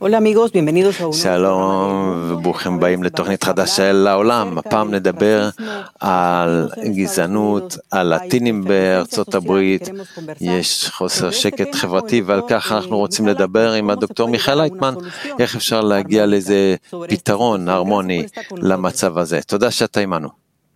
שלום וברוכים באים לתוכנית חדשה אל העולם. הפעם נדבר על גזענות, על לטינים בארצות הברית. יש חוסר שקט חברתי ועל כך אנחנו רוצים לדבר עם הדוקטור מיכאל לייטמן, איך אפשר להגיע לאיזה פתרון הרמוני למצב הזה. תודה שאתה עמנו.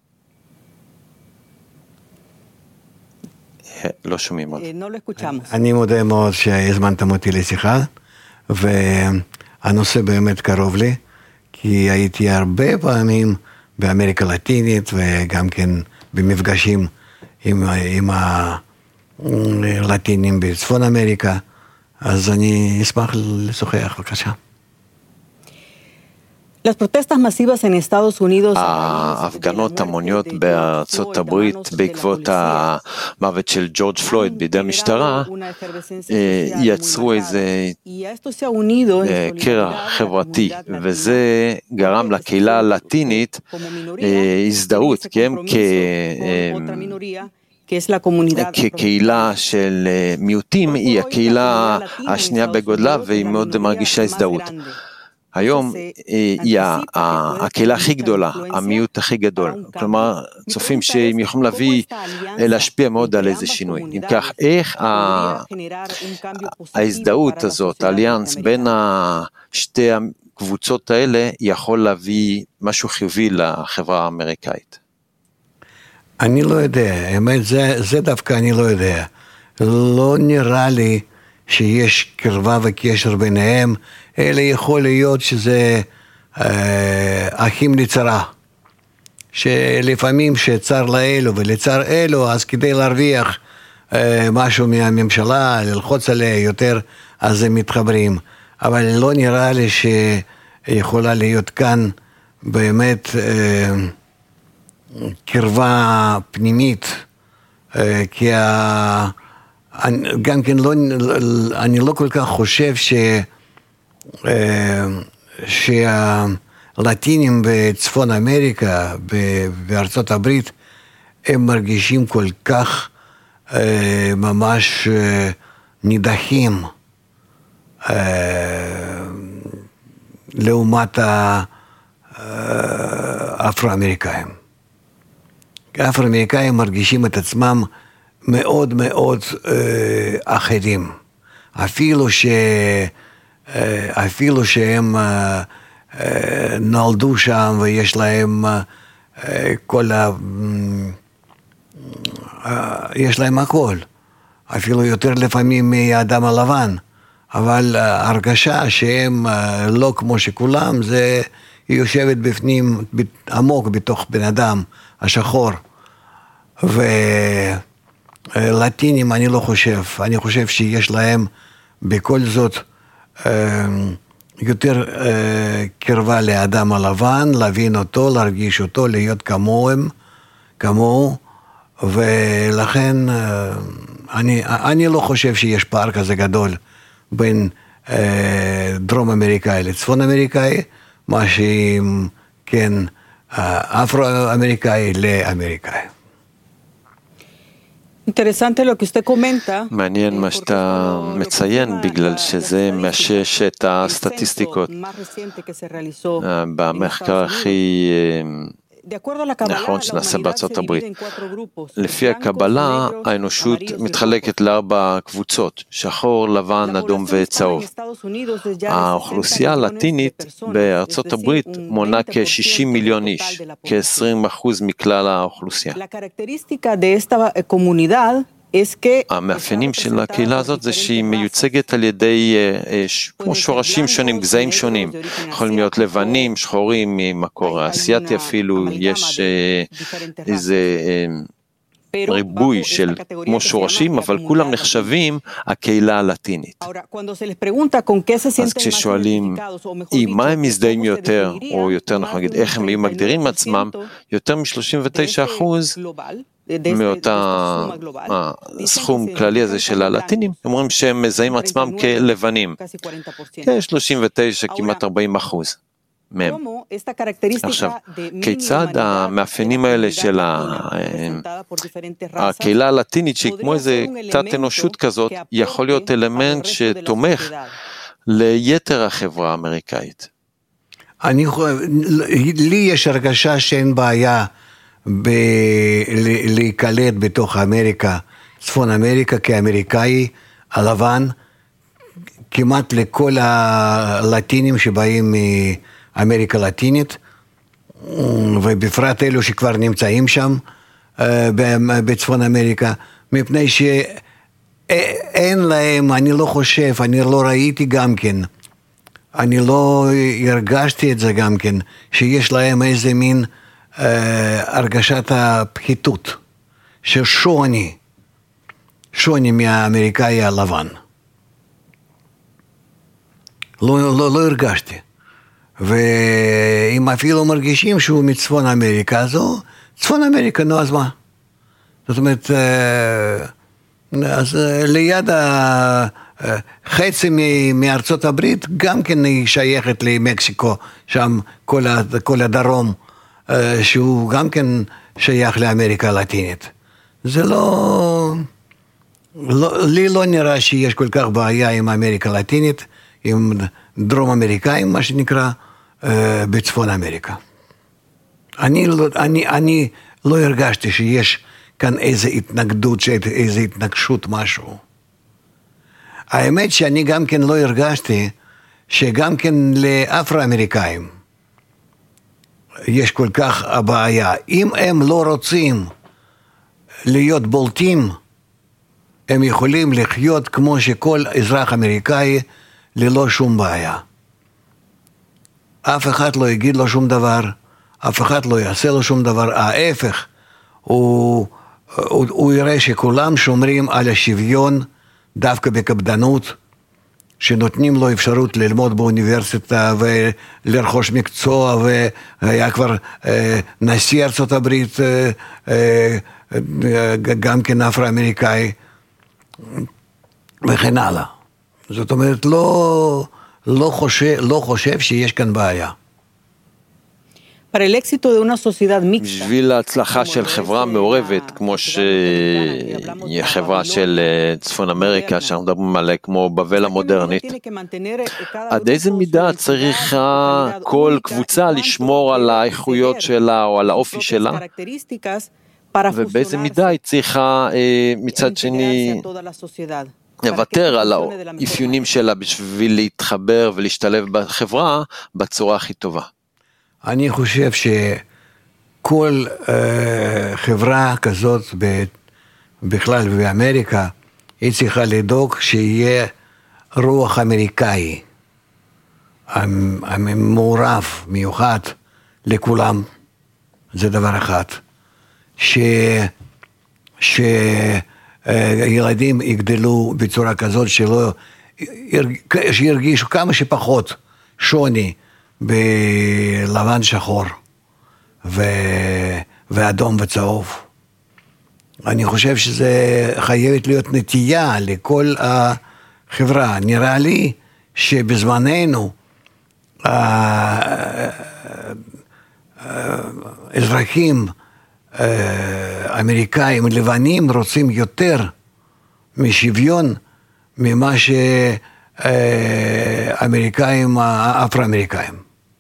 לא שומעים עוד. אני מודה מאוד שהזמנתם אותי לשיחה, והנושא באמת קרוב לי, כי הייתי הרבה פעמים באמריקה הלטינית, וגם כן במפגשים עם הלטינים בצפון אמריקה, אז אני אשמח לשוחח, בבקשה. ההפגנות המוניות בארצות הברית בעקבות המוות של ג'ורג' פלויד בידי המשטרה יצרו איזה קרע חברתי, וזה גרם לקהילה הלטינית הזדהות, כי הם כקהילה של מיעוטים היא הקהילה השנייה בגודלה והיא מאוד מרגישה הזדהות. היום היא הקהילה הכי גדולה, המיעוט הכי גדול, כלומר צופים שהם יכולים להשפיע מאוד על איזה שינוי. אם כך, איך ההזדהות הזאת, האליאנס בין שתי הקבוצות האלה יכול להביא משהו חיובי לחברה האמריקאית? אני לא יודע, האמת זה דווקא אני לא יודע. לא נראה לי שיש קרבה וקשר ביניהם, אלא יכול להיות שזה אחים לצרה, שלפעמים שצר לאלו ולצר אלו, אז כדי להרוויח משהו מהממשלה, ללחוץ עליה יותר, אז הם מתחברים. אבל לא נראה לי שיכולה להיות כאן באמת קרבה פנימית, כי גם כן אני לא כל כך חושב שהלטינים בצפון אמריקה, בארצות הברית, הם מרגישים כל כך ממש נידחים לעומת האפרו-אמריקאים. האפרו-אמריקאים מרגישים את עצמם מאוד מאוד אחרים, אפילו שהם נולדו שם ויש להם יש להם הכל, אפילו יותר לפעמים מהאדם הלבן, אבל הרגשה שהם לא כמו שכולם, זה יושבת בפנים עמוק בתוך בן אדם השחור. לטינים אני לא חושב, אני חושב שיש להם בכל זאת יותר קרבה לאדם הלבן, להבין אותו, להרגיש אותו, להיות כמוהו, ולכן אני לא חושב שיש פער כזה גדול בין דרום אמריקאי לצפון אמריקאי, מה שהם כן אפרו-אמריקאי לאמריקאי. מעניין מה שאתה מציין, בגלל שזה מאשש את הסטטיסטיקות במחקר הכי נכון שנעשה בארצות הברית. לפי הקבלה, האנושות מתחלקת לארבע קבוצות, שחור, לבן, אדום וצהוב. האוכלוסייה הלטינית בארצות הברית מונה כ-60 מיליון איש, כ-20% מכלל האוכלוסייה. המאפיינים של הקהילה הזאת זה שהיא מיוצגת על ידי כמו שורשים שונים, גזעים שונים. יכולים להיות לבנים, שחורים, ממקור האסייתי אפילו, יש איזה ריבוי של כמו שורשים, אבל כולם נחשבים הקהילה הלטינית. אז כששואלים מה הם מזדהים יותר, או יותר נכון להגיד, איך הם מגדירים עצמם, יותר מ-39% מאותה סכום כללי הזה של הלטינים, אומרים שהם מזהים עצמם כלבנים. כ-39, כמעט 40% מהם. עכשיו, כיצד המאפיינים האלה של הקהילה הלטינית, שהיא כמו איזה תת אנושות כזאת, יכול להיות אלמנט שתומך ליתר החברה האמריקאית? לי יש הרגשה שאין בעיה להיקלט בתוך אמריקה, צפון אמריקה כאמריקאי הלבן, כמעט לכל הלטינים שבאים מאמריקה לטינית, ובפרט אלו שכבר נמצאים שם בצפון אמריקה, מפני שאין להם, אני לא חושב, אני לא ראיתי גם כן, אני לא הרגשתי את זה גם כן, שיש להם איזה מין הרגשת הפחיתות, ששוני מהאמריקאי הלבן. לא הרגשתי. ואם אפילו מרגישים שהוא מצפון אמריקה, אז צפון אמריקה, נו אז מה? זאת אומרת, אז ליד חצי מארצות הברית, גם כן היא שייכת למקסיקו, שם כל הדרום, שהוא גם כן שייך לאמריקה הלטינית. זה לי לא נראה שיש כל כך בעיה עם אמריקה הלטינית, עם דרום אמריקאים, מה שנקרא, בצפון אמריקה. אני לא הרגשתי שיש כאן איזו התנגדות, איזו התנגשות משהו. האמת שאני גם כן לא הרגשתי שגם כן לאפרו-אמריקאים יש כל כך הבעיה. אם הם לא רוצים להיות בולטים, הם יכולים לחיות כמו שכל אזרח אמריקאי ללא שום בעיה. אף אחד לא יגיד לו שום דבר, אף אחד לא יעשה לו שום דבר, ההפך, הוא יראה שכולם שומרים על השוויון, דווקא בקפדנות, שנותנים לו אפשרות ללמוד באוניברסיטה ולרכוש מקצוע, והיה כבר נשיא ארצות הברית, גם כן אפרו-אמריקאי, וכן הלאה. זאת אומרת, לא חושב שיש כאן בעיה. בשביל ההצלחה של חברה מעורבת, כמו שהיא חברה של צפון אמריקה, שאנחנו מדברים עליה כמו בבל המודרנית, עד איזה מידה צריכה כל קבוצה לשמור על האיכויות שלה או על האופי שלה, ובאיזה מידה היא צריכה מצד שני לוותר על האפיונים שלה בשביל להתחבר ולהשתלב בחברה בצורה הכי טובה. אני חושב שכל חברה כזאת בכלל באמריקה, היא צריכה לדאוג שיהיה רוח אמריקאי, מעורב מיוחד לכולם, זה דבר אחד. שילדים יגדלו בצורה כזאת שירגישו כמה שפחות שוני בלבן שחור ואדום וצהוב. אני חושב שזה חייבת להיות נטייה לכל החברה. נראה לי שבזמננו האזרחים אמריקאים לבנים רוצים יותר משוויון ממה שאמריקאים אפרו-אמריקאים.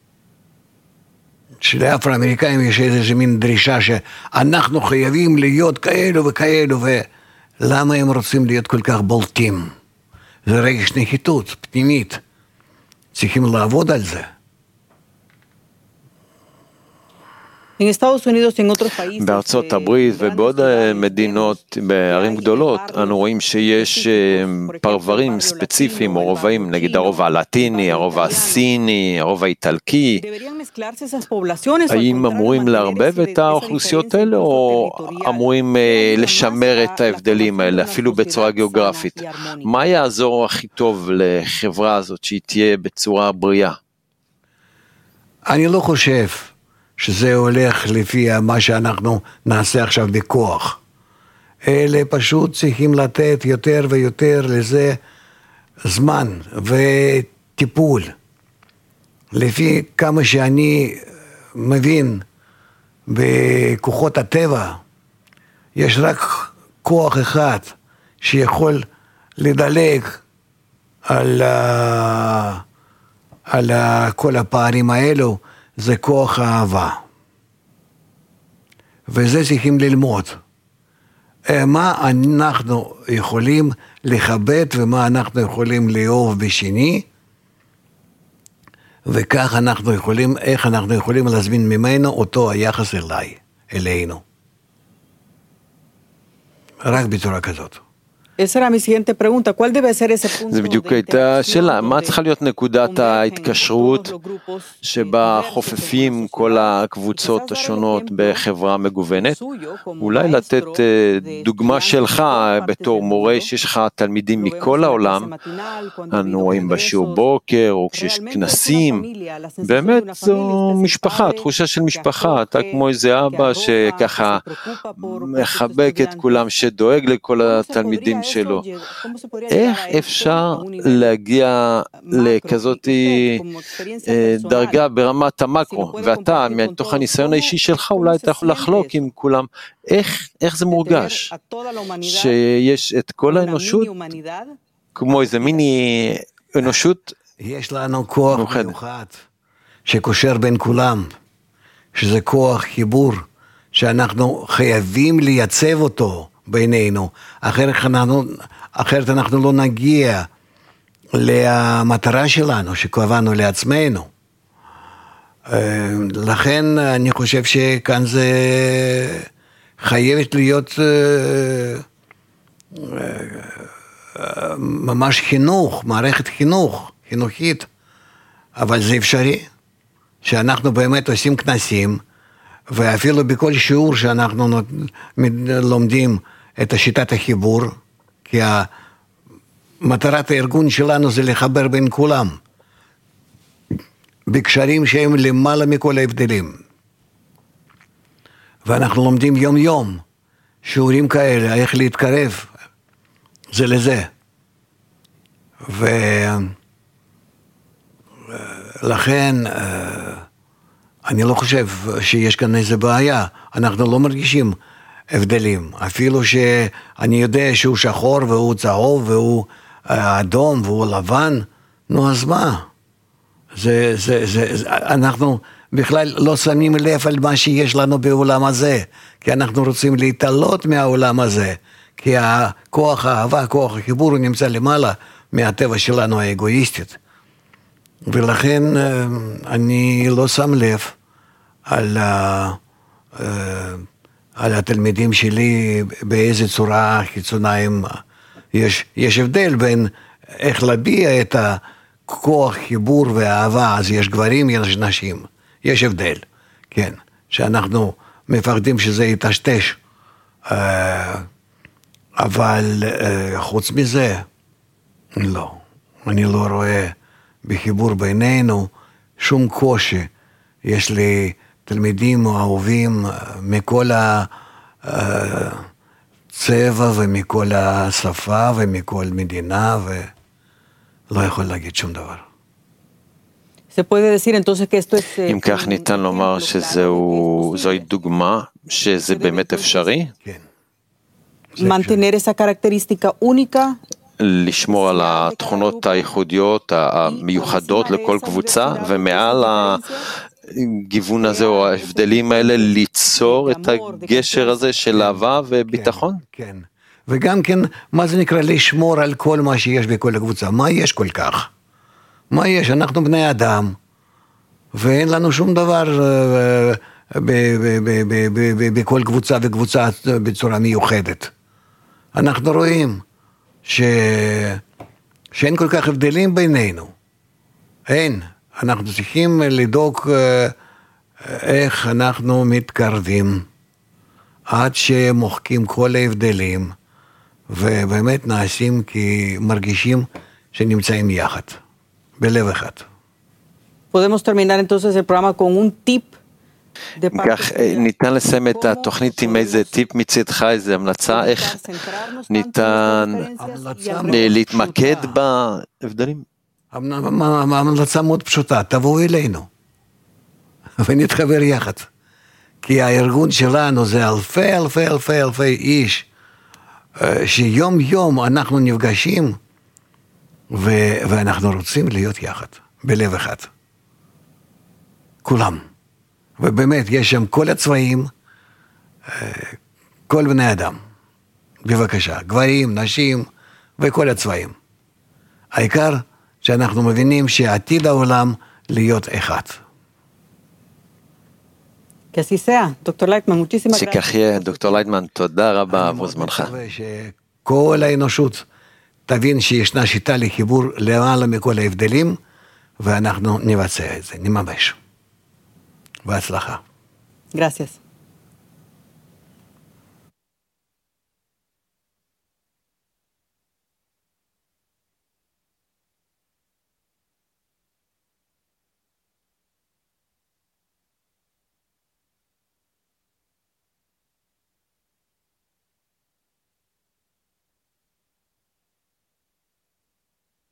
שלאפרו-אמריקאים יש איזושהי מין דרישה שאנחנו חייבים להיות כאלו וכאלו, ולמה הם רוצים להיות כל כך בולטים? זה רגש נחיתות פנימית, צריכים לעבוד על זה. בארצות הברית ובעוד מדינות, בערים גדולות, אנו רואים שיש פרברים ספציפיים או רובעים, נגיד הרובע הלטיני, הרובע הסיני, הרובע האיטלקי. האם אמורים לערבב את האוכלוסיות האלה, או אמורים לשמר את ההבדלים האלה, אפילו בצורה גיאוגרפית? מה יעזור הכי טוב לחברה הזאת שהיא תהיה בצורה בריאה? אני לא חושב שזה הולך לפי מה שאנחנו נעשה עכשיו בכוח. אלה פשוט צריכים לתת יותר ויותר לזה זמן וטיפול. לפי כמה שאני מבין בכוחות הטבע, יש רק כוח אחד שיכול לדלג על כל הפערים האלו, זה כוח האהבה. וזה צריכים ללמוד. מה אנחנו יכולים לכבד ומה אנחנו יכולים לאהוב בשני, וכך אנחנו יכולים, איך אנחנו יכולים להזמין ממנו אותו היחס אלינו. רק בצורה כזאת. זה בדיוק הייתה שאלה, מה צריכה להיות נקודת ההתקשרות שבה חופפים כל הקבוצות השונות בחברה מגוונת? אולי לתת דוגמה שלך בתור מורה שיש לך תלמידים מכל העולם, אנו רואים בשיעור בוקר או כשיש כנסים, באמת זו משפחה, תחושה של משפחה, אתה כמו איזה אבא שככה מחבק את כולם, שדואג לכל התלמידים שלו. איך אפשר להגיע לכזאת דרגה ברמת המקרו, ואתה מתוך הניסיון האישי שלך אולי אתה יכול לחלוק עם כולם, איך זה מורגש שיש את כל האנושות כמו איזה מיני אנושות? יש לנו כוח מיוחד שקושר בין כולם, שזה כוח חיבור שאנחנו חייבים לייצב אותו בינינו, אחרת אנחנו לא נגיע למטרה שלנו שקבענו לעצמנו. לכן אני חושב שכאן זה חייבת להיות ממש חינוך, מערכת חינוכית, אבל זה אפשרי שאנחנו באמת עושים כנסים, ואפילו בכל שיעור שאנחנו לומדים את שיטת החיבור, כי מטרת הארגון שלנו זה לחבר בין כולם, בקשרים שהם למעלה מכל ההבדלים. ואנחנו לומדים יום יום, שיעורים כאלה, איך להתקרב זה לזה. ולכן, אני לא חושב שיש כאן איזה בעיה, אנחנו לא מרגישים הבדלים, אפילו שאני יודע שהוא שחור והוא צהוב והוא אדום והוא לבן, נו אז מה? אנחנו בכלל לא שמים לב על מה שיש לנו בעולם הזה, כי אנחנו רוצים להתעלות מהעולם הזה, כי הכוח האהבה, כוח החיבור הוא נמצא למעלה מהטבע שלנו האגואיסטית, ולכן אני לא שם לב על התלמידים שלי באיזה צורה חיצונה הם. יש הבדל בין איך להביע את הכוח חיבור והאהבה, אז יש גברים, יש נשים, יש הבדל, כן, שאנחנו מפחדים שזה יטשטש, אבל חוץ מזה, לא, אני לא רואה בחיבור בינינו שום קושי. יש לי תלמידים אהובים מכל הצבע ומכל השפה ומכל מדינה, ולא יכול להגיד שום דבר. אם כך ניתן לומר שזוהי דוגמה שזה באמת אפשרי? כן. לשמור על התכונות הייחודיות המיוחדות לכל קבוצה, ומעל הגיוון הזה או ההבדלים האלה ליצור את הגשר הזה של אהבה וביטחון? כן, וגם כן, מה זה נקרא לשמור על כל מה שיש בכל הקבוצה? מה יש כל כך? מה יש? אנחנו בני אדם, ואין לנו שום דבר בכל קבוצה וקבוצה בצורה מיוחדת. אנחנו רואים שאין כל כך הבדלים בינינו. אין. אנחנו צריכים לדאוג איך אנחנו מתקרבים עד שמוחקים כל ההבדלים, ובאמת נעשים כי מרגישים שנמצאים יחד, בלב אחד. Podemos terminar entonces el programa con un tip. כך ניתן לסיים את התוכנית עם איזה טיפ מצדך, איזה המלצה, איך ניתן להתמקד בהבדלים? המלצה מאוד פשוטה, תבואו אלינו ונתחבר יחד, כי הארגון שלנו זה אלפי איש שיום יום אנחנו נפגשים ואנחנו רוצים להיות יחד, בלב אחד. כולם. ובאמת, יש שם כל הצבעים, כל בני אדם. בבקשה, גברים, נשים וכל הצבעים. העיקר שאנחנו מבינים שעתיד העולם להיות אחד. Que así sea. Doctor Lightman, muchísimas gracias. שכך יהיה, דוקטור לייטמן, תודה רבה עבור זמנך. שכל האנושות תבין שישנה שיטה לחיבור למעלה מכל ההבדלים, ואנחנו נבצע את זה, נממש. בהצלחה. Gracias.